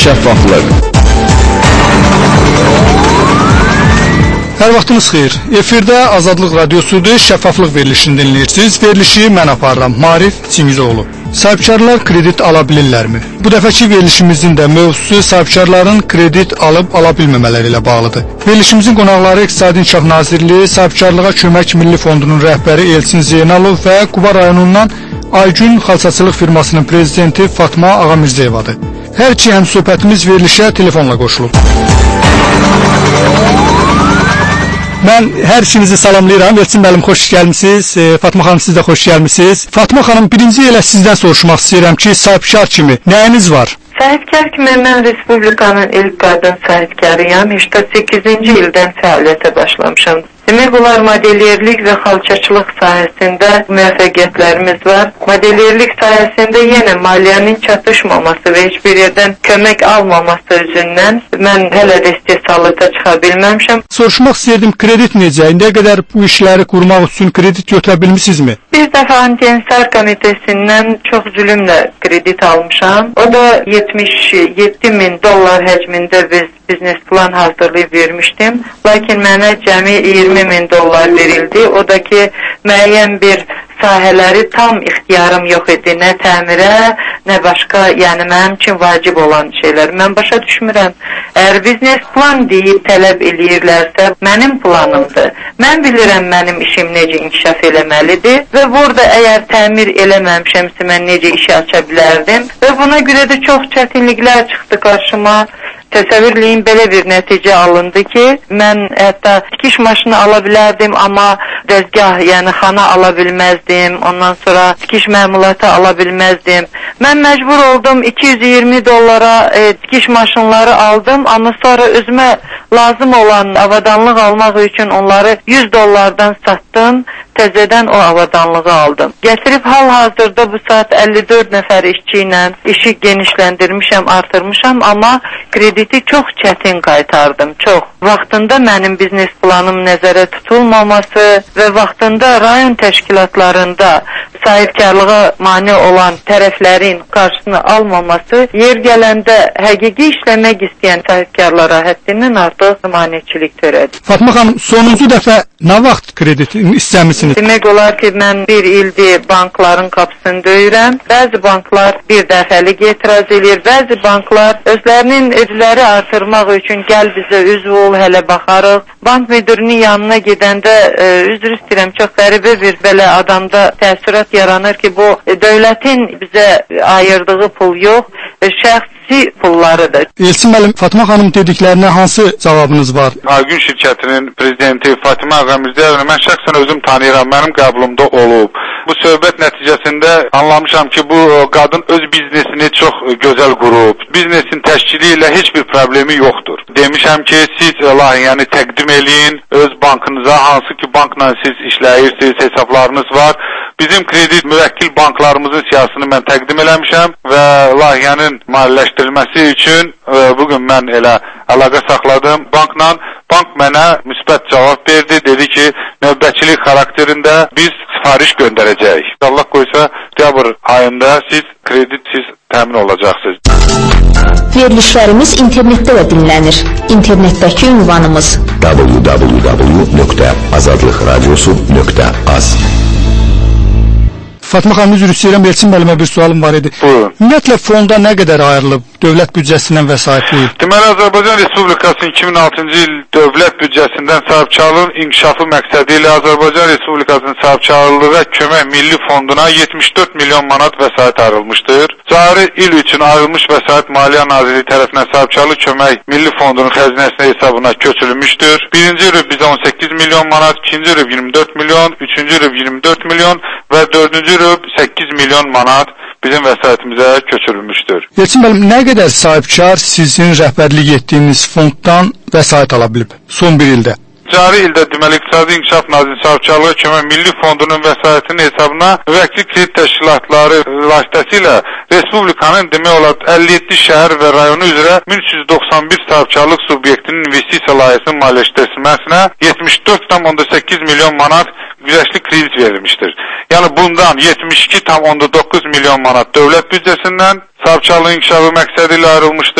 şəffaflıq. Hər vaxtınız xeyir. Efirdə Azadlıq Radiosudur, şəffaflıq verilişini dinləyirsiniz. Verilişi mən aparıram, Marif Çingizoğlu. Sahibkarlar kredit ala bilirlərmi? Bu dəfəki verilişimizin də mövzusu sahibkarların kredit alıb ala bilməmələri ilə bağlıdır. Verilişimizin qonaqları İqtisadi İnkişaf Nazirliyi, Sahibkarlığa Kömək Milli Fondunun rəhbəri Elçin Zeynalov və Quba rayonundan Aygün Xalçaçılıq firmasının prezidenti Fatma Ağamirzayevadır. Hər iki həmsöhbətimiz verilişə telefonla qoşulub. Mən hər ikinizi salamlayıram. Elçin müəllim, xoş gəlmisiniz. Fatma xanım, siz də xoş gəlmisiniz. Fatma xanım, birinci elə sizdən soruşmaq istəyirəm ki, sahibkar kimi nəyiniz var? Sahibkar kimi mən Respublikanın ilk qadın sahibkarıyam. 88-ci ildən fəaliyyətə başlamışam. Demək olar, modeliyerlik və xalçaçılıq sahəsində müvəffəqiyyətlərimiz var. Modeliyerlik sahəsində yenə maliyyənin çatışmaması və heç bir yerdən kömək almaması üzündən mən hələ də istehsalata çıxa bilməmişəm. Soruşmaq istəyirdim, kredit necə? İndiyə qədər bu işləri qurmaq üçün kredit götürə bilmisinizmi? Bir dəfə Anti-İnsar Komitəsindən çox zülümlə kredit almışam. O da $77.000 həcmində biznes plan hazırlayıb vermişdim. Lakin mənə cəmi $20.000 verildi. O da ki, müəyyən bir sahələri tam ixtiyarım yox idi. Nə təmirə, nə başqa, yəni mənim üçün vacib olan şeylər. Mən başa düşmürəm. Əgər biznes plan deyib tələb eləyirlərsə, mənim planımdır. Mən bilirəm mənim işim necə inkişaf eləməlidir və burada əgər təmir eləməmişəmsə mən necə işi aça bilərdim və buna görə də çox çətinliklər çıxdı qarşıma. Təsəvvürləyin, belə bir nəticə alındı ki, mən hətta tikiş maşını ala bilərdim, amma dəzgah, yəni xana ala bilməzdim, ondan sonra tikiş məmulatı ala bilməzdim. Mən məcbur oldum $220 tikiş maşınları aldım, amma sonra özümə lazım olan avadanlıq almaq üçün onları $100'dan satdım, təzədən o avadanlığı aldım. Gətirib hal-hazırda bu saat 54 nəfər işçi ilə işi genişləndirmişəm, artırmışam, amma krediti çox çətin qaytardım, çox. Vaxtında mənim biznes planım nəzərə tutulmaması və vaxtında rayon təşkilatlarında sahibkarlığa mane olan tərəflərin qarşısını almaması yer gələndə həqiqi işləmək istəyən sahibkarlara həddindən artıq maneçilik törədi. Fatma xanım, sonuncu dəfə nə vaxt kredit istəmisiniz? Demək olar ki, mən bir ildir bankların qapısını döyürəm. Bəzi banklar bir dəfəlik etiraz edir, bəzi banklar özlərinin ödələri artırmaq üçün gəl bizə üzv ol, hələ baxarıq. Bank müdürünün yanına gedəndə üzr istəyirəm, çox qəribə bir belə adamda təəssürat yaranır ki, bu dövlətin bizə ayırdığı pul yox, şəxsi pullarıdır. Elçin müəllim, Fatma xanım dediklərinə hansı cavabınız var? Aygün şirkətinin prezidenti Fatma Ağamirzayevəni mən şəxsən özüm tanıyıram, mənim qəbulumda olub. Bu söhbət nəticəsində anlamışam ki, bu qadın öz biznesini çox gözəl qurub. Biznesin təşkili ilə heç bir problemi yoxdur. Demişəm ki, siz layihəni təqdim eləyin öz bankınıza, hansı ki bankla siz işləyirsiniz, hesablarınız var. Bizim kredit müvəkkil banklarımızın siyasını mən təqdim eləmişəm və layihənin maliyyələşdirilməsi üçün bugün mən elə əlaqə saxladım bankla. Bank mənə müsbət cavab verdi, dedi ki, növbəçilik xarakterində biz sifariş göndərəcəyik. Allah qoysa, dekabr ayında siz kreditsiz təmin olacaqsınız. Verilişlərimiz internetdə də dinlənir. İnternetdəki ünvanımız www.azadlıqradiosu.az. Fatma xanım, üzr istəyirəm, Elçin müəllimə bir sualım var idi. Buyurun. Ümumiyyətlə fonda nə qədər ayrılıb dövlət büdcəsindən vəsaitli? Deməli, Azərbaycan Respublikasının 2006-cı il dövlət büdcəsindən sahibkarlığın inkişafı məqsədi ilə Azərbaycan Respublikasının sahibkarlığa kömək milli fonduna 74 milyon manat vəsait ayrılmışdır. Cari il üçün ayrılmış vəsait Maliyyə Nazirliyi tərəfindən sahibkarlıq kömək milli fondunun xəzinəsinə hesabına köçürülmüşdür. Birinci rüb bizə 18 milyon manat, ikinci rüb 24 milyon, üçüncü rüb 24 milyon və dördüncü rüb 8 milyon manat bizim vəsaitimizə köçürülmüşdür. Elçin müəllim, nə qədər sahibkar sizin rəhbərlik etdiyiniz fonddan vəsait ala bilib son bir ildə? Cari ildə deməli İqtisadi İnkişaf Nazirliyi Sahibkarlığa Kömək Milli Fondunun vəsaitinin hesabına müvəkkil kredit təşkilatları vasitəsilə Respublikanın demək olar 57 şəhər və rayonu üzrə 1391 sahibkarlıq subyektinin investisiya layihəsinin maliyyələşdirilməsinə 74,8 milyon manat güzəştli kredit verilmişdir. Yəni bundan 72,9 milyon manat dövlət büdcəsindən sahibkarlığın inkişafı məqsədi ilə ayrılmışdır.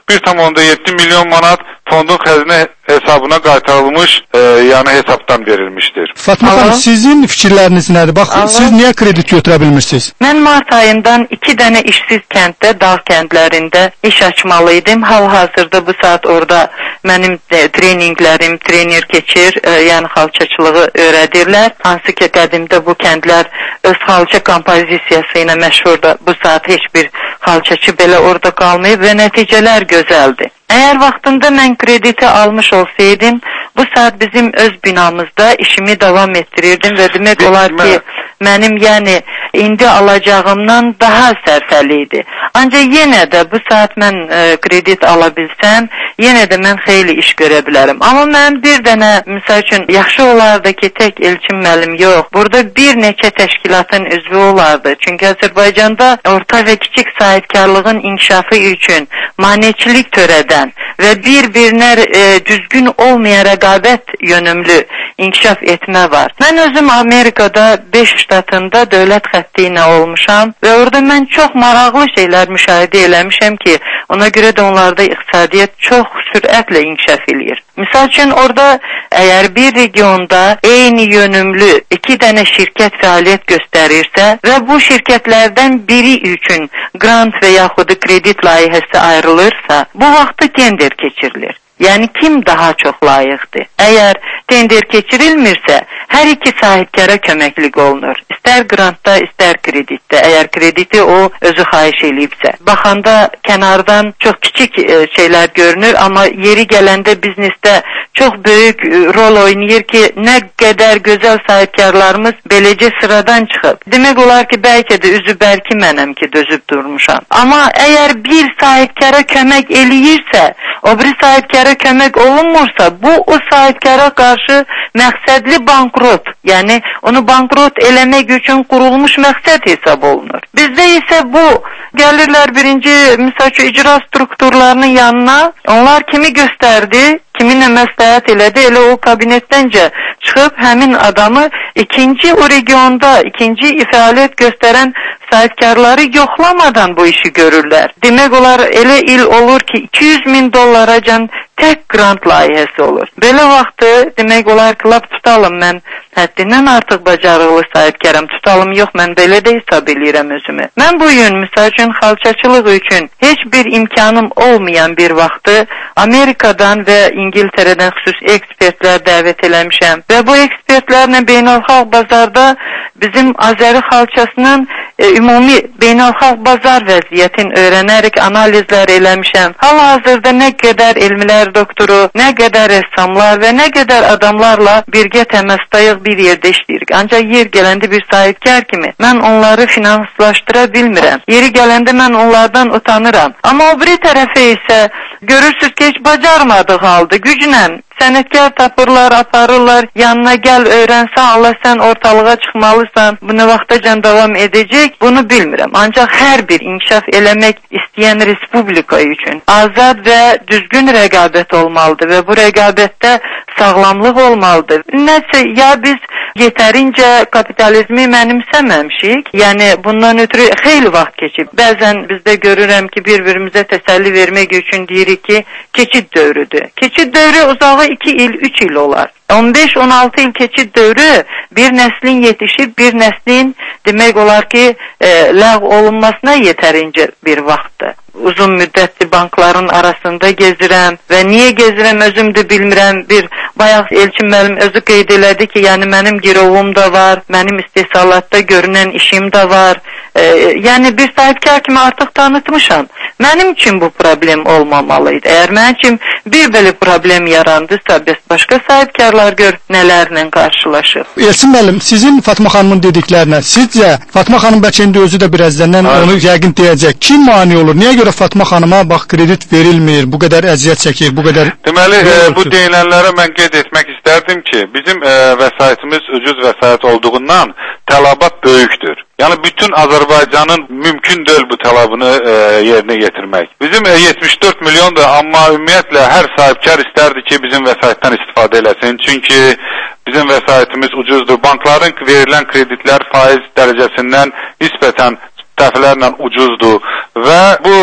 1,7 milyon manat fondun xəzinə hesabına qaytarılmış, yəni hesabdan verilmişdir. Fatma xanım, sizin fikirləriniz nədir? Bax, siz niyə kredit götürə bilmirsiniz? Mən mart ayından 2 dənə işsiz kənddə, dağ kəndlərində iş açmalıydım. Hal-hazırda bu saat orada mənim treninqlərim, trener keçir, yəni xalçaçılığı öyrədirlər. Hansı ki, qədimdə bu kəndlər öz xalça kompozisiyası ilə məşhurdur. Bu saat heç bir xalçaçı belə orada qalmayıb və nəticələr gözəldir. Əgər vaxtında mən krediti almış olsaydım, bu saat bizim öz binamızda işimi davam ettirirdim və demək olar ki, mənim yəni indi alacağımdan daha sərfəli idi. Ancaq yenə də bu saat mən kredit ala bilsəm, yenə də mən xeyli iş görə bilərəm. Amma mən bir dənə, misal üçün, yaxşı olardı ki, tək Elçin müəllim yox, burada bir neçə təşkilatın üzvü olardı. Çünki Azərbaycanda orta və kiçik sahibkarlığın inkişafı üçün maneçilik törədən və bir-birinə düzgün olmayan rəqabət yönümlü inkişaf etmə var. Mən özüm Amerikada 5 ştatında dövlət xətti ilə olmuşam və orada mən çox maraqlı şeylər müşahidə eləmişəm ki, ona görə də onlarda iqtisadiyyat çox sürətlə inkişaf edir. Misal üçün, orada əgər bir regionda eyni yönümlü 2 dənə şirkət fəaliyyət göstərirsə və bu şirkətlərdən biri üçün grant və yaxud kredit layihəsi ayrılırsa, bu vaxtı tender keçirilir. Yəni kim daha çox layiqdir? Əgər tender keçirilmirsə, hər iki sahibkara köməklik olunur. İstər grantda, istər kreditdə. Əgər krediti o özü xahiş eləyibsə. Baxanda kənardan çox kiçik şeylər görünür, amma yeri gələndə biznesdə çox böyük rol oynayır ki, nə qədər gözəl sahibkarlarımız beləcə sıradan çıxıb. Demək olar ki, bəlkə də üzü bəlki mənəm ki, dözüb durmuşam. Amma əgər bir sahibkara kömək eləyirsə, o bir sahibkara kömək olunmursa, bu o sahibkara qarşı məqsədli bankrot, yəni onu bankrot eləmək üçün qurulmuş məqsəd hesab olunur. Bizdə isə bu gəlirlər birinci, misal üçün, icra strukturlarının yanına, onlar kimi göstərdi, kiminlə məsləhət elədi, elə o kabinetləncə çıxıb həmin adamı ikinci o regionda, ikinci fəaliyyət göstərən sahibkarları yoxlamadan bu işi görürlər. Demək olar, elə il olur ki, $200,000 can tək grant layihəsi olur. Belə vaxtı demək olar ki, lap tutalım, mən həddindən artıq bacarıqlı sahibkaram, tutalım yox, mən belə də hesab eləyirəm özümü. Mən bu gün, misal üçün, xalçaçılıq üçün heç bir imkanım olmayan bir vaxtı Amerikadan və İngiltərədən xüsusi ekspertlər dəvət eləmişəm və bu ekspertlərlə beynəlxalq bazarda bizim Azəri xalçasının ümumi beynəlxalq bazar vəziyyətini öyrənərək analizlər eləmişəm. Hal-hazırda nə qədər elmlər doktoru, nə qədər rəssamlar və nə qədər adamlarla birgə təmasdayıq, bir yerdə işləyirik. Ancaq yer gələndə bir sahibkar kimi mən onları finanslaşdıra bilmirəm. Yeri gələndə mən onlardan utanıram. Amma o biri tərəfə isə görürsünüz ki, heç bacarmadığı halda güclə sənətkar tapırlar, aparırlar, yanına gəl, öyrənsən, Allah sən ortalığa çıxmalısan, bu nə vaxtacan davam edəcək, bunu bilmirəm. Ancaq hər bir inkişaf eləmək istəyən respublika üçün azad və düzgün rəqabət olmalıdır və bu rəqabətdə sağlamlıq olmalıdır. Nəsə, ya biz yetərincə kapitalizmi mənimsəməmişik, yəni bundan ötürü xeyli vaxt keçib. Bəzən bizdə görürəm ki, bir-birimizə təsəlli vermək üçün deyirik ki, keçid dövrüdür. Keçid dövrü uzağı 2 il, 3 il olar. 15-16 il keçid dövrü bir nəslin yetişib, bir nəslin demək olar ki, ləğv olunmasına yetərincə bir vaxtdır. Uzun müddətli bankların arasında gezirəm və niyə gezirəm özüm də bilmirəm. Bayaq Elçin müəllim özü qeyd elədi ki, yəni mənim girovum da var, mənim istehsalatda görünən işim də var. Yəni bir sahibkar kimi artıq tanıtmışam. Mənim üçün bu problem olmamalıydı. Əgər mənim üçün bir belə problem yarandısa, başqa sahibkarlar gör nələrlə qarşılaşır. Elçin müəllim, sizin Fatma xanımın dediklərinə, sizcə Fatma xanım bəlkə indi özü də birazdan onu yəqin deyəcək. Kim mane olur? Niyə görə Fatma xanıma bax kredit verilmir, bu qədər əziyyət çəkir, bu qədər... Deməli, bu deyilənlərə mən qeyd etmək istərdim ki, bizim vəsaitimiz ucuz vəsait olduğundan tələbat böyükdür. Yəni bütün Azərbaycanın mümkün deyil bu tələbini yerinə yetirmək. Bizim 74 milyondur, amma ümumiyyətlə hər sahibkar istərdi ki, bizim vəsaitdən istifadə eləsin. Çünki bizim vəsaitimiz ucuzdur. Bankların verilən kreditlər faiz dərəcəsindən nisbətən dəfələrlə ucuzdur və bu ucuz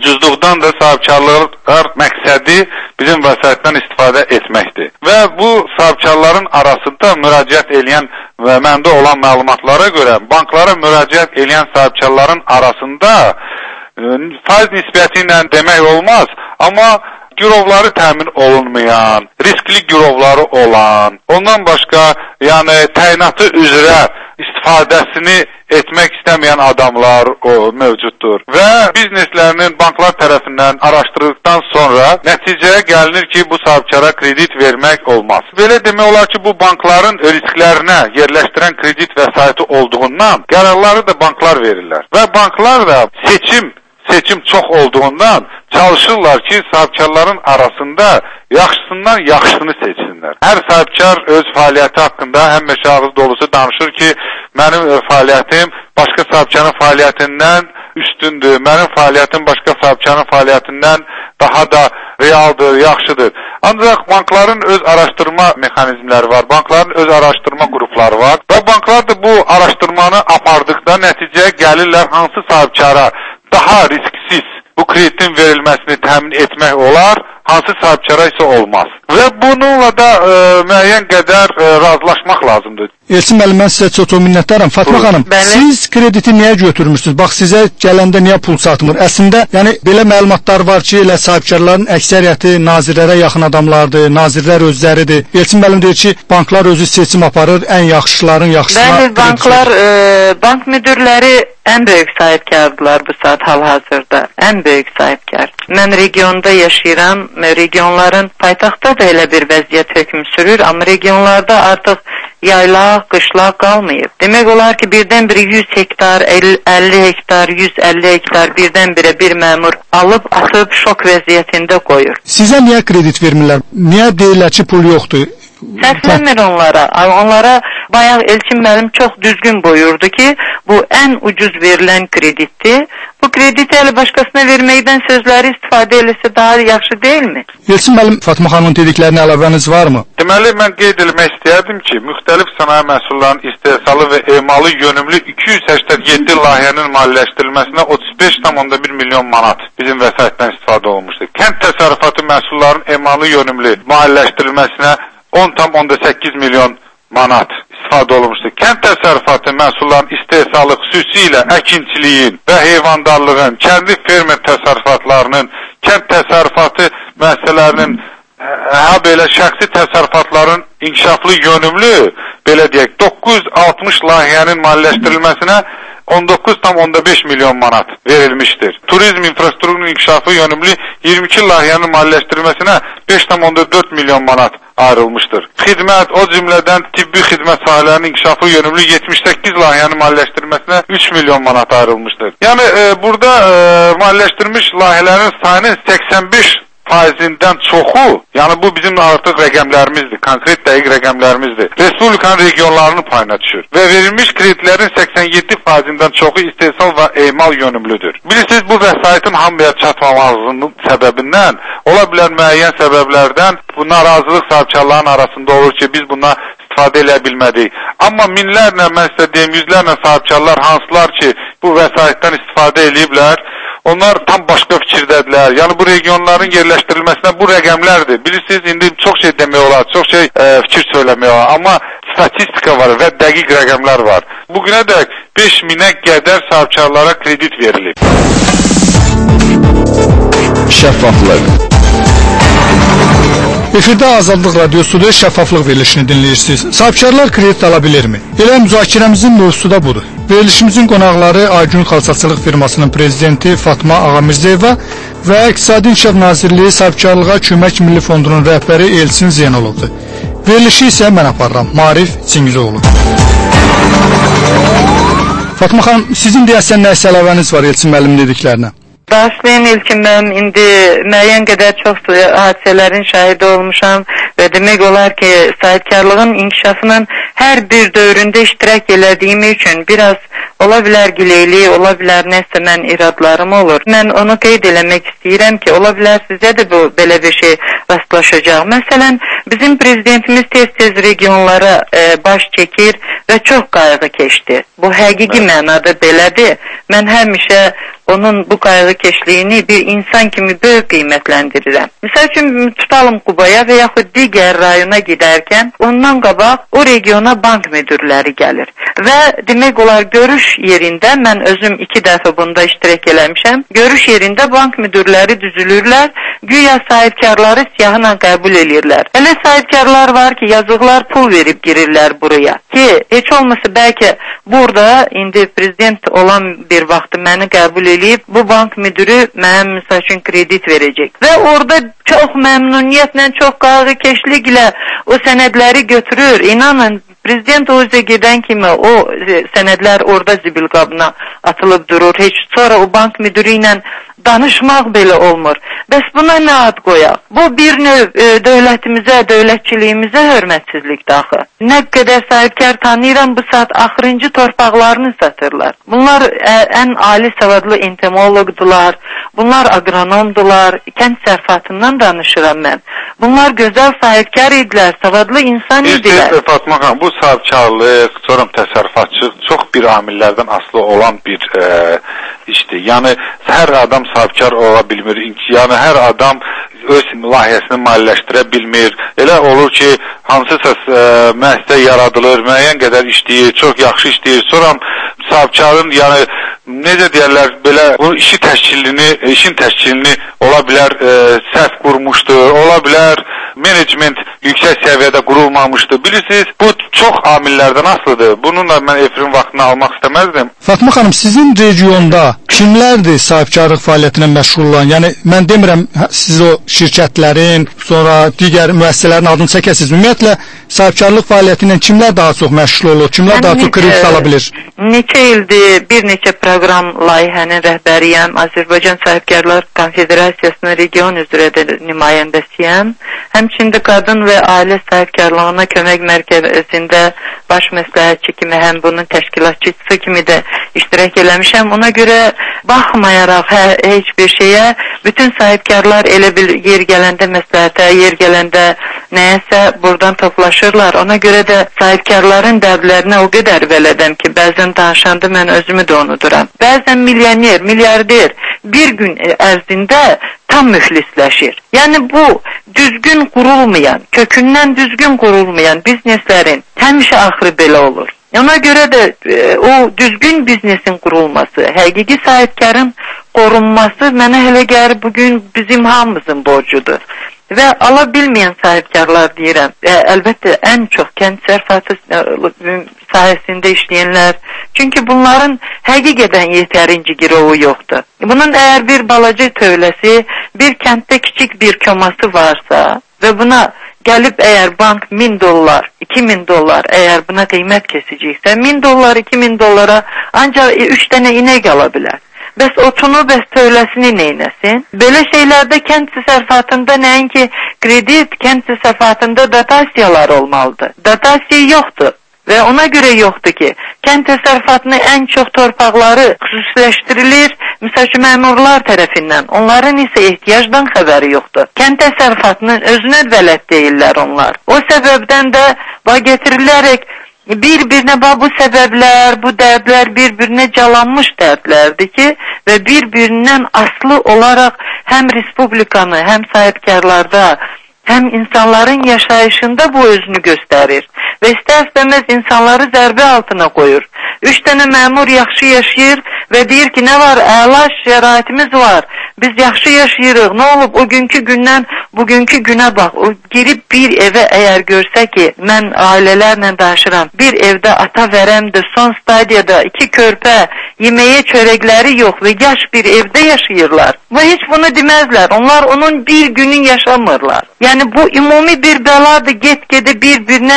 ucuzluqdan da sahibkarlar məqsədi bizim vəsaitdən istifadə etməkdir. Və bu sahibkarların arasında müraciət edən və məndə olan məlumatlara görə banklara müraciət edən sahibkarların arasında faiz nisbəti ilə demək olmaz, amma girovları təmin olunmayan, riskli girovları olan, ondan başqa təyinatı üzrə istifadəsini etmək istəməyən adamlar mövcuddur. Və bizneslərinin banklar tərəfindən araşdırıldıqdan sonra nəticəyə gəlinir ki, bu sahibkara kredit vermək olmaz. Belə demək olar ki, bu bankların risklərinə yerləşdirən kredit vəsaiti olduğundan qərarları da banklar verirlər. Və banklar da seçim çox olduğundan çalışırlar ki, sahibkarların arasında yaxşısından yaxşısını seçsinlər. Hər sahibkar öz fəaliyyəti haqqında həmişə ağız dolusu danışır ki, mənim fəaliyyətim başqa sahibkarın fəaliyyətindən üstündür, mənim fəaliyyətim başqa sahibkarın fəaliyyətindən daha da realdır, yaxşıdır. Ancaq bankların öz araşdırma mexanizmləri var, bankların öz araşdırma qrupları var və banklar da bu araşdırmanı apardıqda nəticəyə gəlirlər hansı sahibkara daha risksiz bu kreditin verilməsini təmin etmək olar, hansı sahibkara isə olmaz. Və bununla da müəyyən qədər razılaşmaq lazımdır. Elçin müəllim, mən sizə çox minnətdaram. Fatma xanım, siz krediti niyə götürmüşsünüz? Bax, sizə gələndə niyə pul satmır? Əslində, belə məlumatlar var ki, elə sahibkarların əksəriyyəti nazirlərə yaxın adamlardır, nazirlər özləridir. Elçin müəllim deyir ki, banklar özü seçim aparır, ən yaxşıların yaxşısına. Bəli, banklar, bank müdürləri ən böyük sahibkardılar bu saat hal-hazırda. Ən böyük sahibkar. Mən regionda yaşayıram, regionların paytaxtda da elə bir vəziyyət hökm sürür, amma regionlarda artıq yaylaq, qışlaq qalmayıb. Demək olar ki, birdən-birə 100 hektar, 50 hektar, 150 hektar birdən-birə bir məmur alıb, atıb şok vəziyyətində qoyur. Sizə niyə kredit vermirlər? Niyə deyirlər ki, pul yoxdur? Səslənmir onlara. Onlara bayaq Elçin müəllim çox düzgün buyurdu ki, bu ən ucuz verilən kreditdir. Bu krediti elə başqasına verməkdən sözləri istifadə eləsə daha yaxşı deyilmi? Elçin müəllim, Fatma xanımın dediklərinə əlavəniz varmı? Deməli, mən qeyd etmək istəyərdim ki, müxtəlif sənaye məhsullarının istehsalı və emalı yönümlü 287 layihənin maliyyələşdirilməsinə 35,1 milyon manat bizim vəsaitdən istifadə olunmuşdur. Kənd təsərrüfatı məhsullarının emalı yönümlü maliyyələşdirilməsinə 10,8 milyon manat istifadə olunmuşdur. Kənd təsərrüfatı məhsullarının istehsalı xüsusilə əkinçiliyin və heyvandarlığın, kəndi fermer təsərrüfatlarının, kənd təsərrüfatı müəssisələrinin, belə şəxsi təsərrüfatların inkişaflı yönümlü, belə deyək, 960 layihənin maliyyələşdirilməsinə 19,5 milyon manat verilmiştir. Turizm infrastrukturunun inkişafı yönümlü 22 layihənin maliyyələşdirilməsinə 5,4 milyon manat ayrılmışdır. Xidmət, o cümlədən tibbi xidmət sahələrinin inkişafı yönümlü 78 layihənin maliyyələşdirilməsinə 3 milyon manat ayrılmışdır. Yəni, burada maliyyələşdirilmiş layihələrin sayının 85%-dən çoxu, yəni bu bizim artıq rəqəmlərimizdir, konkret dəqiq rəqəmlərimizdir. Respublikanın regionlarının payına düşür və verilmiş kreditlərin 87%-dən çoxu istehsal və emal yönümlüdür. Bilirsiniz, bu vəsaitin hamıya çatmamasının səbəbindən, ola bilər müəyyən səbəblərdən bu narazılıq sahibkarların arasında olur ki, biz buna istifadə elə bilmədik. Amma minlərlə, mən sizə deyim, yüzlərlə sahibkarlar hansılar ki, bu vəsaitdən istifadə ediblər, onlar tam başqa fikirdədirlər. Yəni bu regionların yerləşdirilməsinə bu rəqəmlərdir. Bilirsiniz, indi çox şey demək olar, çox şey fikir söyləmək olar. Amma statistika var və dəqiq rəqəmlər var. Bugünə dək 5000-ə qədər sahibkarlara kredit verilib. Şəffaflıq. Efirdə Azadlıq Radiosu'da şəffaflıq verilişini dinləyirsiniz. Sahibkarlar kredit ala bilirmi? Elə müzakirəmizin mövzusu da budur. Verilişimizin qonaqları Aygün Xalçaçılıq firmasının prezidenti Fatma Ağamirzəyeva və İqtisadi İnkişaf Nazirliyi Sahibkarlığa Kömək Milli Fondunun rəhbəri Elçin Zeynalovdur. Verilişi isə mən aparıram, Marif Çingizoğlu. Fatma xanım, sizin deyəsən nə əlavəniz var Elçin müəllimin dediklərinə? Başlayın İlkin, mən indi müəyyən qədər çox hadisələrin şahidi olmuşam və demək olar ki, sahibkarlığın inkişafının hər bir dövründə iştirak elədiyim üçün biraz ola bilər gileyli, ola bilər nəsə mən iradlarım olur. Mən onu qeyd eləmək istəyirəm ki, ola bilər sizə də bu belə bir şey rastlaşacaq. Məsələn, bizim prezidentimiz tez-tez regionlara baş çəkir və çox qayğı keçdi. Bu həqiqi mənada belədir. Mən həmişə onun bu qayğıkeşliyini bir insan kimi böyük qiymətləndirirəm. Misal üçün tutalım Qubaya və yaxud digər rayona gedərkən ondan qabaq o regiona bank müdürləri gəlir. Və demək olar görüş yerində, mən özüm 2 dəfə bunda iştirak eləmişəm, görüş yerində bank müdürləri düzülürlər, güya sahibkarları siyahına qəbul edirlər. Elə sahibkarlar var ki, yazıqlar pul verib girirlər buraya. Ki, heç olmasa bəlkə burada indi prezident olan bir vaxtı məni qəbul eləyib, bu bank müdürü mənim misal üçün kredit verəcək. Və orada çox məmnuniyyətlə, çox qayğıkeşliklə o sənədləri götürür. İnanın, prezident o üzə gedən kimi o sənədlər orada zibil qabına atılıb durur. Heç sonra o bank müdürü ilə danışmaq belə olmur. Bəs buna nə ad qoyaq? Bu bir növ dövlətimizə, dövlətçiliyimizə hörmətsizlikdir axı. Nə qədər sahibkar tanıyıram, bu saat axırıncı torpaqlarını satırlar. Bunlar ən ali savadlı entomologdular, bunlar agronomdular, kənd sərfatından danışıram mən. Bunlar gözəl sahibkar idilər, savadlı insan idilər. Fatma xanım, bu sahibkarlıq, sonra təsərrüfatçılıq çox bir amillərdən asılı olan bir işdir. Yəni, hər adam sahibkar ola bilmir. Yəni, hər adam öz layihəsini maliyyələşdirə bilmir. Elə olur ki, hansısa müəssisə yaradılır, müəyyən qədər işləyir, çox yaxşı işləyir. Sonra sahibkarın, yəni, necə deyərlər, belə bu işin təşkilini ola bilər səhv qurmuşdur, ola bilər menecment yüksək səviyyədə qurulmamışdır. Bilirsiniz, bu çox amillərdən asılıdır. Bununla mən efirin vaxtını almaq istəməzdim. Fatma xanım, sizin regionda kimlərdir sahibkarlıq fəaliyyətinə məşğul olan? Yəni, mən demirəm, siz o şirkətlərin, sonra digər müəssisələrin adını çəkəsiniz. Ümumiyyətlə, sahibkarlıq fəaliyyəti ilə kimlər daha çox məşğul olur? Kimlər daha çox kredit ala bilir? Neçə ildir bir neçə proqram layihənin rəhbəriyəm. Azərbaycan Sahibkarlar Konfederasiyasının region üzrə nümayəndəsiyəm. Həmçində qadın və ailə sahibkarlığına kömək mərkəzində baş məsləhətçi kimi, həm bunun təşkilatçısı kimi də iştirak eləmişəm. Ona görə baxmayaraq heç bir şeyə, bütün sahibkarlar elə bir yer gələndə məsləhətə, yer gələndə nəyəsə buradan toplaşırlar. Ona görə də sahibkarların dərdlərinə o qədər bələdəm ki, bəzən danışanda mən özümü də unuduram. Bəzən milyoner, milyarder bir gün ərzində tam müflisləşir. Yəni bu düzgün qurulmayan, kökündən düzgün qurulmayan bizneslərin həmişə axırı belə olur. Ona görə də o düzgün biznesin qurulması, həqiqi sahibkarın qorunması mənə elə gəlir bugün bizim hamımızın borcudur. Və ala bilməyən sahibkarlar deyirəm, əlbəttə ən çox kənd sərfatı sahəsində işləyənlər, çünki bunların həqiqətən yetərinci girovu yoxdur. Bunun əgər bir balaca tövləsi, bir kənddə kiçik bir koması varsa və buna gəlib əgər bank $1000, $2000 əgər buna qiymət kesəcəksə, $1000, $2000 ancaq 3 dənə inək ala bilər. Bəs otunu, bəs tövləsini neynəsin? Belə şeylərdə kənd təsərrüfatında nəinki kredit, kənd təsərrüfatında dotasiyalar olmalıdır. Dotasiya yoxdur. Və ona görə yoxdur ki, kənd təsərrüfatının ən çox torpaqları xüsusiləşdirilir, misal ki, məmurlar tərəfindən. Onların isə ehtiyacdan xəbəri yoxdur. Kənd təsərrüfatının özünə vələd deyirlər onlar. O səbəbdən də getirilərək bir-birinə bu səbəblər, bu dərdlər bir-birinə calanmış dərdlərdir ki, və bir-birindən aslı olaraq həm respublikanı, həm sahibkarlarda, həm insanların yaşayışında bu özünü göstərir və istər-istəməz insanları zərbə altına qoyur. 3 dənə məmur yaxşı yaşayır və deyir ki, nə var, əla şəraitimiz var, biz yaxşı yaşayırıq, nə olub, o günkü gündən bugünkü günə bax, o girib bir evə əgər görsə ki, mən ailələrlə danışıram, bir evdə ata verəm də son stadiyada 2 körpə, yeməyə çörəkləri yox və yaş bir evdə yaşayırlar. Və heç bunu deməzlər, onlar onun bir günün yaşamırlar. Yəni bu ümumi bir bəladır, get-gedə bir-birinə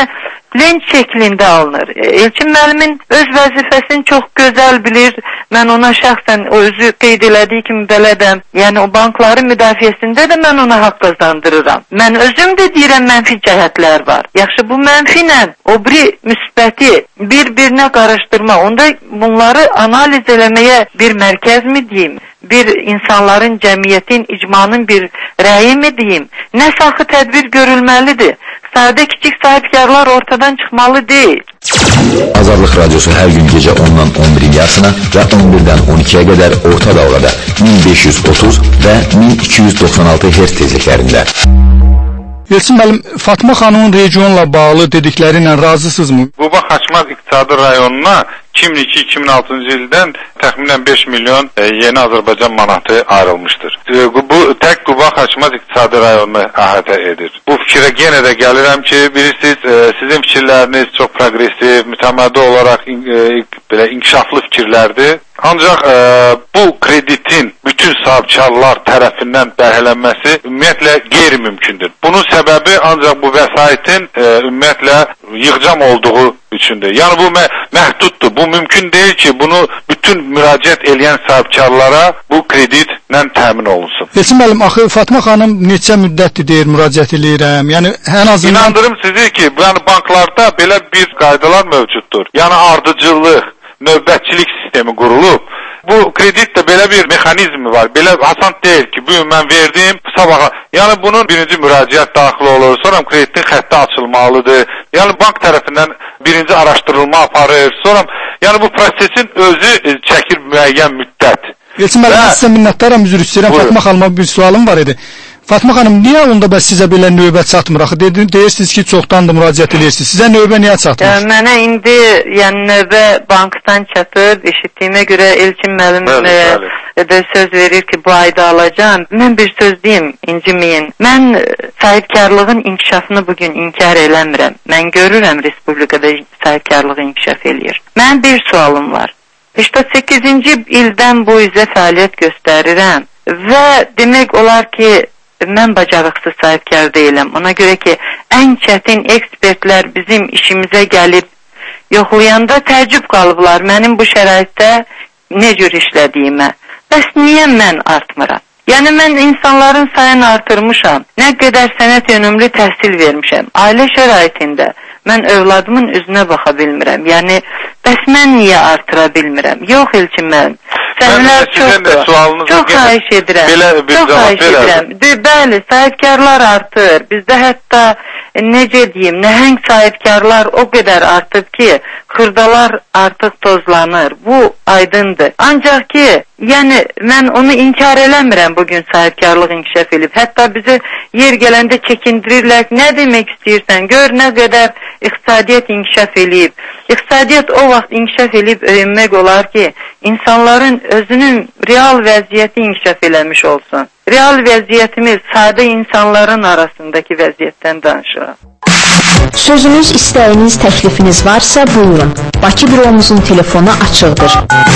lent şəklində alınır. Elçin müəllimin öz vəzifəsini çox gözəl bilir. Mən ona şəxsən o özü qeyd elədiyi kimi belədəm. Yəni o bankların müdafiəsində də mən ona haqq qazandırıram. Mən özüm də deyirəm mənfi cəhətlər var. Yaxşı, bu mənfi ilə o biri müsbəti bir-birinə qarışdırma, onda bunları analiz eləməyə bir mərkəz mi deyim? Bir insanların, cəmiyyətin, icmanın bir rəyi mi deyim? Nə saxı tədbir görülməlidir? Sadə kiçik sahibkarlar ortadan çıxmalı deyil. Azadlıq Radyosu hər gün gecə 10-dan 11-in yarısına və 11-dən 12-yə qədər orta dalğada 1530 və 1296 Hz tezliklərində. Elçin müəllim, Fatma xanımın regionla bağlı dedikləri ilə razısınızmı? Quba Xaçmaz İqtisadi Rayonuna 2002-2006-cı ildən təxminən 5 milyon yeni Azərbaycan manatı ayrılmışdır. Bu tək Quba Xaçmaz İqtisadi Rayonunu əhatə edir. Bu fikrə yenə də gəlirəm ki, bilirsiniz, sizin fikirləriniz çox progresiv, mütəmadi olaraq belə inkişaflı fikirlərdir. Ancaq bu kreditin bütün sahibkarlar tərəfindən bəhələnməsi ümumiyyətlə qeyri-mümkündür. Bunun səbəbi ancaq bu vəsaitin ümumiyyətlə yığcam olduğu üçündür. Yəni bu məhduddur. Bu mümkün deyil ki, bunu bütün müraciət edən sahibkarlara bu kreditlə təmin olunsun. Elçin müəllim, axı Fatma xanım neçə müddətdir deyir müraciət edirəm. Yəni ən azından İnandırım sizi ki, yəni banklarda belə bir qaydalar mövcuddur. Yəni ardıcıllıq, növbətçilik sistemi qurulub. Bu kreditdə belə bir mexanizmi var. Belə asan deyil ki, bu gün mən verdim, sabaha. Yəni bunun birinci müraciət daxil olur, sonra kreditin xətti açılmalıdır. Yəni bank tərəfindən birinci araşdırılma aparır. Sonra yəni bu prosesin özü çəkir müəyyən müddət. Elçin müəllim, sizə minnətdaram, üzr istəyirəm. Fatma xanıma bir sualım var idi. Fatma xanım, niyə onda bəs sizə belə növbə çatmır? Axı deyirsiniz ki, çoxdandır müraciət edirsiniz. Sizə növbə niyə çatmır? Mənə indi yəni növbə bankdan çatır. Eşitdiyimə görə Elçin müəllim də söz verir ki, bu ayda alacağım. Mən bir söz deyim, inciməyin. Mən sahibkarlığın inkişafını bugün inkar eləmirəm. Mən görürəm Respublikada sahibkarlıq inkişaf eləyir. Mənim bir sualım var. 8-ci ildən bu üzrə fəaliyyət göstərirəm və demək olar ki, mən bacarıqsız sahibkar deyiləm. Ona görə ki, ən çətin ekspertlər bizim işimizə gəlib yoxlayanda təəccüb qalıblar mənim bu şəraitdə nə cür işlədiyimə. Bəs niyə mən artmıram? Yəni mən insanların sayını artırmışam, nə qədər sənət yönümlü təhsil vermişəm. Ailə şəraitində mən övladımın üzünə baxa bilmirəm. Yəni, bəs mən niyə artıra bilmirəm? Yox, Elçin müəllim. Sənələr çoxdur. Çox xahiş edirəm. Çox xahiş edirəm. Bəli, sahibkarlar artır. Bizdə hətta, necə deyim, nəhəng sahibkarlar o qədər artıb ki, xırdalar artıq tozlanır. Bu aydındır. Ancaq ki, yəni mən onu inkar eləmirəm bugün sahibkarlıq inkişaf edib. Hətta bizi yer gələndə çəkindirirlər. Nə demək istəyirsən? Gör nə qədər iqtisadiyyat inkişaf edib. İqtisadiyyat o vaxt inkişaf edib öyünmək olar ki, insanların özünün real vəziyyəti inkişaf eləmiş olsun. Real vəziyyətimiz sadə insanların arasındakı vəziyyətdən danışırıq. Sözünüz, istəyiniz, təklifiniz varsa buyurun. Bakı büromuzun telefonu açıqdır.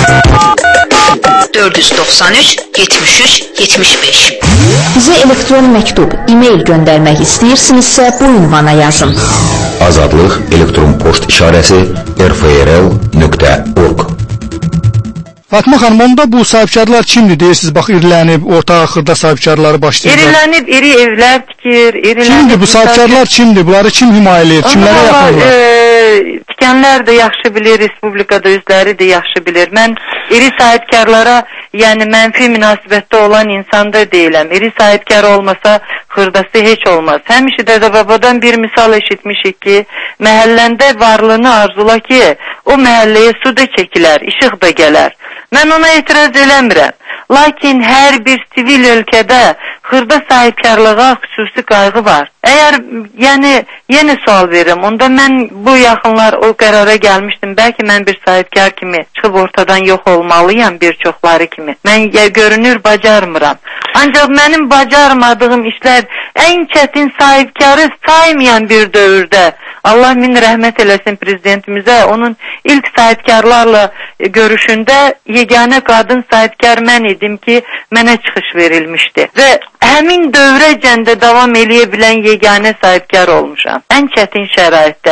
493 73 75. Bizə elektron məktub, e-mail göndərmək istəyirsinizsə bu ünvana yazın. Azadlıq elektron poçt işarəsi rfrl.org. Fatma xanım, onda bu sahibkarlar kimdir deyirsiniz? Bax, irilənib, orta axırda sahibkarları başlayırlar. İrilənib, iri evlər tikir. Kimdir bu sahibkarlar, kimdir? Bunları kim himayə edir? Kimlərə yaxınlar? Tikənlər də yaxşı bilir, Respublikada özləri də yaxşı bilir. Mən iri sahibkarlara, yəni mənfi münasibətdə olan insan da deyiləm. İri sahibkar olmasa xırdası heç olmaz. Həmişə dədə-babadan bir misal eşitmişik ki, məhəlləndə varlığını arzula ki, o məhəlləyə su da çəkilər, işıq da gələr. Mən ona etiraz eləmirəm. Lakin hər bir sivil ölkədə xırda sahibkarlığa xüsusi qayğı var. Əgər, yəni, yeni sual verirəm, onda mən bu yaxınlar o qərara gəlmişdim. Bəlkə mən bir sahibkar kimi çıxıb ortadan yox olmalıyam bir çoxları kimi. Mən görünür bacarmıram. Ancaq mənim bacarmadığım işlər ən çətin sahibkarı saymayan bir dövrdə. Allah min rəhmət eləsin prezidentimizə. Onun ilk sahibkarlarla görüşündə yeganə qadın sahibkar mən idim ki, mənə çıxış verilmişdi. Və həmin dövrəcəndə davam eləyə bilən yeganə sahibkar olmuşam. Ən çətin şəraitdə.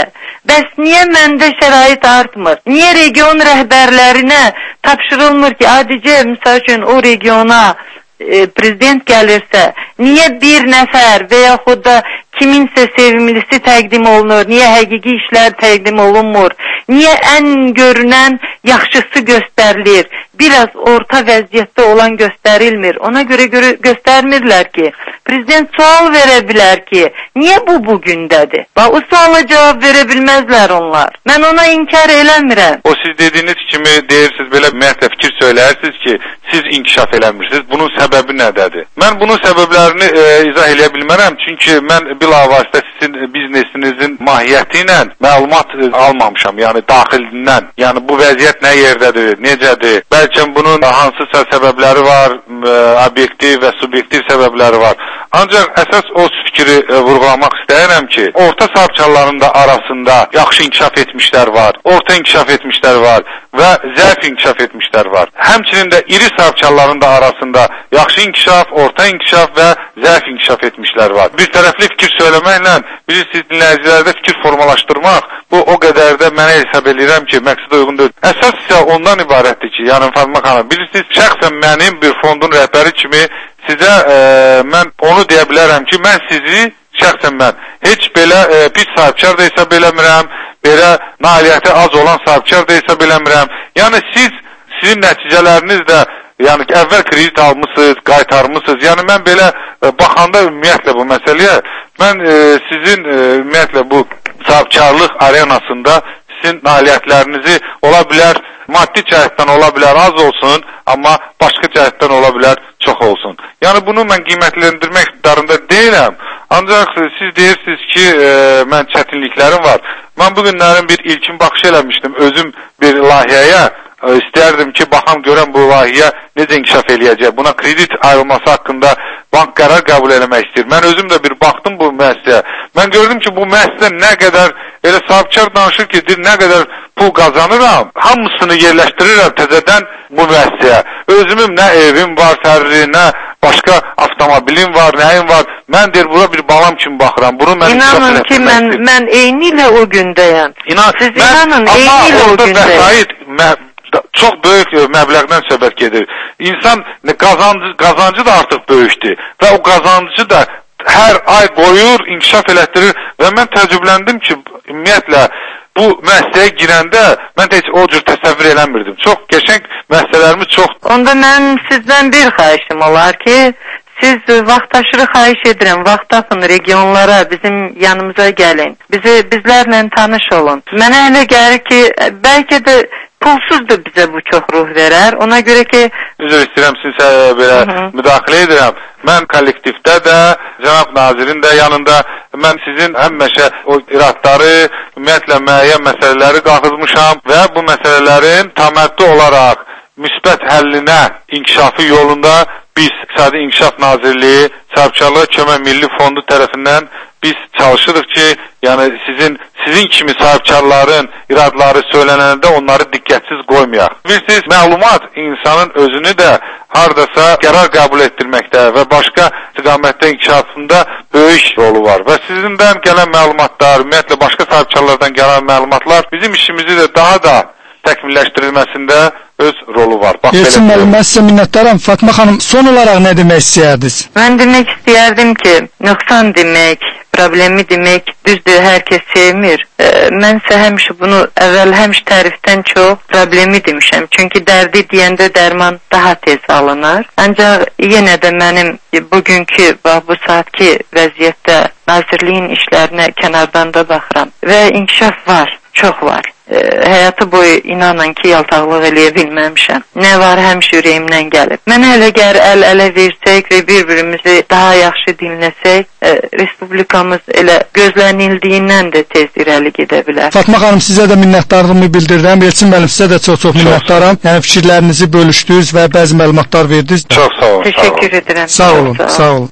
Bəs niyə məndə şərait artmır? Niyə region rəhbərlərinə tapşırılmır ki, adicə, misal üçün o regiona prezident gəlirsə, niyə bir nəfər və yaxud da kiminsə sevimlisi təqdim olunur, niyə həqiqi işlər təqdim olunmur, niyə ən görünən yaxşısı göstərilir, biraz orta vəziyyətdə olan göstərilmir, ona görə göstərmirlər ki, prezident sual verə bilər ki, niyə bu bugündədir? O suala cavab verə bilməzlər onlar. Mən ona inkar eləmirəm. O siz dediyiniz kimi deyirsiniz, belə ümumiyyətlə fikir söyləyirsiniz ki, siz inkişaf eləmirsiniz. Bunun səbəbi nədədir? Mən bunun səbəblərini izah eləyə bilmərəm. Çünki mən bilavasitə sizin biznesinizin mahiyyəti ilə məlumat almamışam. Yəni daxilindən. Yəni bu vəziyyət nə yerdədir, necədir? Bəlkə bunun hansısa səbəbləri var, obyektiv və subyektiv səbəbləri var. Ancaq əsas o fikri vurğulamaq istəyirəm ki, orta sahibkarların da arasında yaxşı inkişaf etmişlər var, orta inkişaf etmişlər var və zəif inkişaf etmişlər var. Həmçinin də iri sahibkarların da arasında yaxşı inkişaf, orta inkişaf və zəif inkişaf etmişlər var. Bir tərəfli fikir söyləməklə, bilirsiniz, dinləyicilərdə fikir formalaşdırmaq, bu o qədər də mənə hesab edirəm ki, məqsədə uyğun deyil. Əsas isə ondan ibarətdir ki, yəni Fatma xanım, bilirsiniz, şəxsən mənim bir fondun rəhbəri kimi sizə mən onu deyə bilərəm ki, mən sizi şəxsən mən heç belə pis sahibkar da hesab eləmirəm, belə nailiyyəti az olan sahibkar da hesab eləmirəm. Yəni sizin nəticələriniz də, yəni əvvəl kredit almışsınız, qaytarmışsınız. Yəni mən belə baxanda ümumiyyətlə bu məsələyə, mən sizin ümumiyyətlə bu sahibkarlıq arenasında sizin nailiyyətlərinizi ola bilər, maddi cəhətdən ola bilər az olsun, amma başqa cəhətdən ola bilər çox olsun. Yəni bunu mən qiymətləndirmək iqtidarında deyiləm. Ancaq siz deyirsiniz ki, mən çətinliklərim var. Mən bu günlərin bir ilkin baxış eləmişdim özüm bir layihəyə. İstəyərdim ki, baxam görəm bu layihə necə inkişaf eləyəcək. Buna kredit ayrılması haqqında bank qərar qəbul eləmək istəyir. Mən özüm də bir baxdım bu müəssisəyə. Mən gördüm ki, bu müəssisə nə qədər elə sahibkar danışır ki, nə qədər pul qazanıram, hamısını yerləşdirirəm təzədən bu müəssisəyə. Özümün nə evim var, fərri, nə başqa avtomobilim var, nəyim var. Mən deyir, bura bir balam kimi baxıram. Bunu mən İnanın ki, mən eyni ilə o gündəyəm. Siz inanın, eyni ilə o gündəyəm. Çox böyük məbləğdən söhbət gedir. İnsan qazancı da artıq böyükdür və o qazancı da hər ay qoyur, inkişaf elətdirir və mən təəccübləndim ki, ümumiyyətlə bu müəssisəyə girəndə mən heç o cür təsəvvür eləmirdim. Çox qəşəng müəssisələrimiz çoxdur. Onda mən sizdən bir xahişim olar ki, siz vaxtaşırı xahiş edirəm, vaxt tapın regionlara, bizim yanımıza gəlin. Bizlərlə tanış olun. Mənə elə gəlir ki, bəlkə də pulsuz da bizə bu çox ruh verər. Ona görə ki... Üzr istəyirəm, sizə belə müdaxilə edirəm. Mən kollektivdə də, cənab nazirin də yanında mən sizin həmişə o iradları, ümumiyyətlə müəyyən məsələləri qalxızmışam və bu məsələlərin təməddi olaraq müsbət həllinə, inkişafı yolunda biz İqtisadi İnkişaf Nazirliyi, Sahibkarlığa Kömək Milli Fondu tərəfindən biz çalışırıq ki, yəni sizin kimi sahibkarların iradları söylənəndə onları diqqətsiz qoymayaq. Bilirsiniz, məlumat insanın özünü də hardasa qərar qəbul etdirməkdə və başqa istiqamətdə inkişafında böyük rolu var. Və sizindən gələn məlumatlar, ümumiyyətlə başqa sahibkarlardan gələn məlumatlar bizim işimizi də daha da təkmilləşdirilməsində öz rolu var. Elçin müəllim, mən sizə minnətdaram. Fatma xanım, son olaraq nə demək istəyərdiniz? Mən demək istəyərdim ki, nöqsan demək, problemi demək, düzdür, hər kəs sevmir. Mənsə həmişə bunu həmişə tərifdən çox problemi demişəm. Çünki dərdi deyəndə dərman daha tez alınır. Ancaq yenə də mənim bugünkü, bu saatki vəziyyətdə nazirliyin işlərinə kənardan da baxıram. Və inkişaf var, çox var. Həyatı boyu inanın ki, yaltaqlıq eləyə bilməmişəm. Nə var, həmişə ürəyimdən gəlib. Mənə elə gəlir, əl-ələ versək və bir-birimizi daha yaxşı dinləsək, Respublikamız elə gözlənildiyindən də tez irəli gedə bilər. Fatma xanım, sizə də minnətdarlığımı bildirirəm. Elçin müəllim, sizə də çox minnətdaram. Yəni fikirlərinizi bölüşdünüz və bəzi məlumatlar verdiniz. Çox sağ olun. Təşəkkür edirəm. Sağ olun, sağ olun.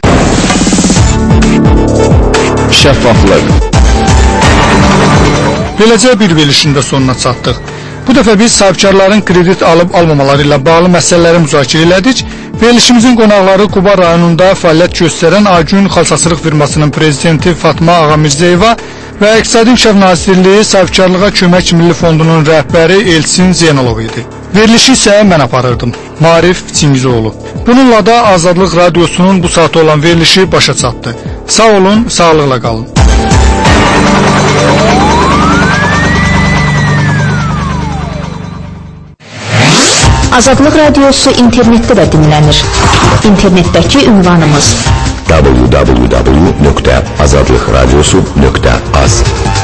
Şəffaflıq. Beləcə bir verilişin də sonuna çatdıq. Bu dəfə biz sahibkarların kredit alıb-almamaları ilə bağlı məsələləri müzakirə elədik. Verilişimizin qonaqları Quba rayonunda fəaliyyət göstərən Agün Xalçasırıq firmasının prezidenti Fatma Ağamirzəyeva və İqtisadi İnkişaf Nazirliyi Sahibkarlığa Kömək Milli Fondunun rəhbəri Elçin Zeynalov idi. Verilişi isə mən aparırdım. Marif Çingizoğlu. Bununla da Azadlıq Radiosunun bu saata olan verilişi başa çatdı. Sağ olun, sağlıqla qalın. Azadlıq Radiosu internetdə də dinlənir. İnternetdəki ünvanımız www.azadlıqradiosu.az